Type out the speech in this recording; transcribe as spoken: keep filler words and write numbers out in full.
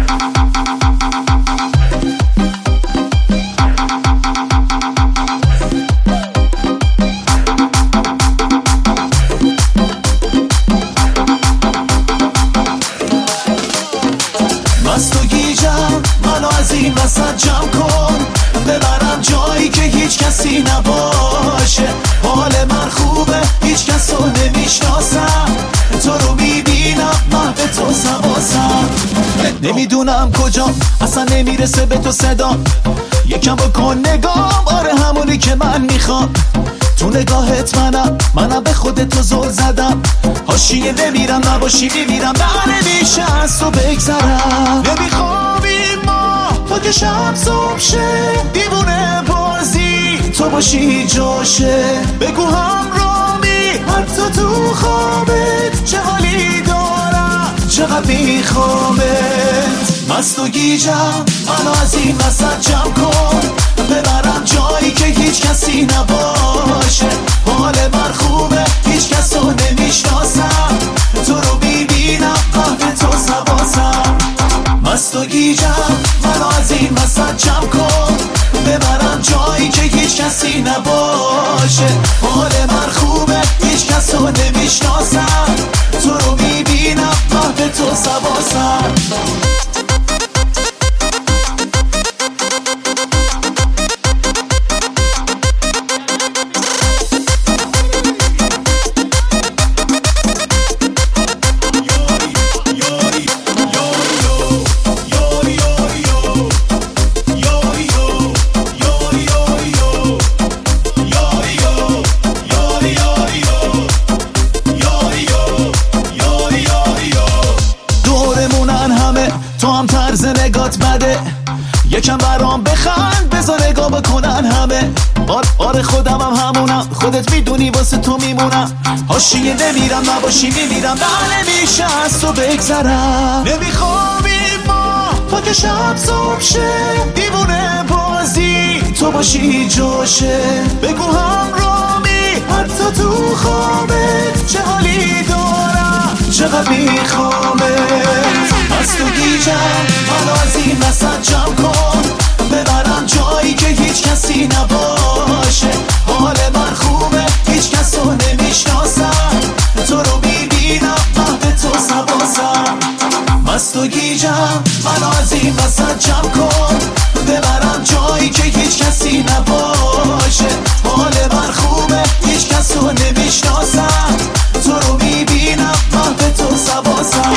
مست و گیجم، منو از این وسط جمع کن، ببرم جایی که هیچ کسی نباشه. حال من خوبه، هیچ کس رو نمیشناسم، تو رو میبینم محو تو سواسم. نمیدونم کجا، اصلا نمیرسه به تو صدا. یکم بکن نگام، آره همونی که من میخوام. تو نگاهت منم، منم به خودت تو زل زدم. حاشیه نمیرم، نباشی میمیرم، نه نمیشه از تو بگذرم. نمیخوابیم ما تا که شب صبح شه، دیوونه بازی تو باشی جاشه. بگو همرامی حتی تو خوابت، چه حالی دارم چقدر میخوامت. مست و گیجم، منو از این وسط جمع کن، ببرم جایی که هیچ کسی نباشه. حال من خوبه، هیچ کس رو نمیشناسم، تو رو میبینم قهوه تو سواسم. مست و گیجم، منو از این وسط جمع کن، ببرم جایی که هیچ کسی نباشه. حال من خوبه، هیچ کس رو نمیشناسم، تو رو میبینم قهوه تو سواسم. تو هم طرز نگات بده، یکم برام بخند، بذار نگاه بکنن همه. آر آره خودم هم همونم، خودت میدونی واسه تو میمونم. حاشیه نمیرم، نباشی میمیرم، نه نمیشه از تو بگذرم. نمیخوابیم ما تا که شب صبح شه، دیوونه بازی تو باشی جاشه. بگو همرامی حتی تو خوابت، چه حالی دارم چقدر میخوامت. مست و گیجم، منو از این وسط جمع کن، ببرم جایی که هیچ کسی نباشه. حال من خوبه، هیچ کس رو نمیشناسم، تو رو میبینم محو تو سواسم. مست و گیجم، منو از این وسط جمع کن، ببرم جایی که هیچ کسی نباشه. حال من خوبه، هیچ کس رو نمیشناسم، تو رو میبینم محو تو سواسم.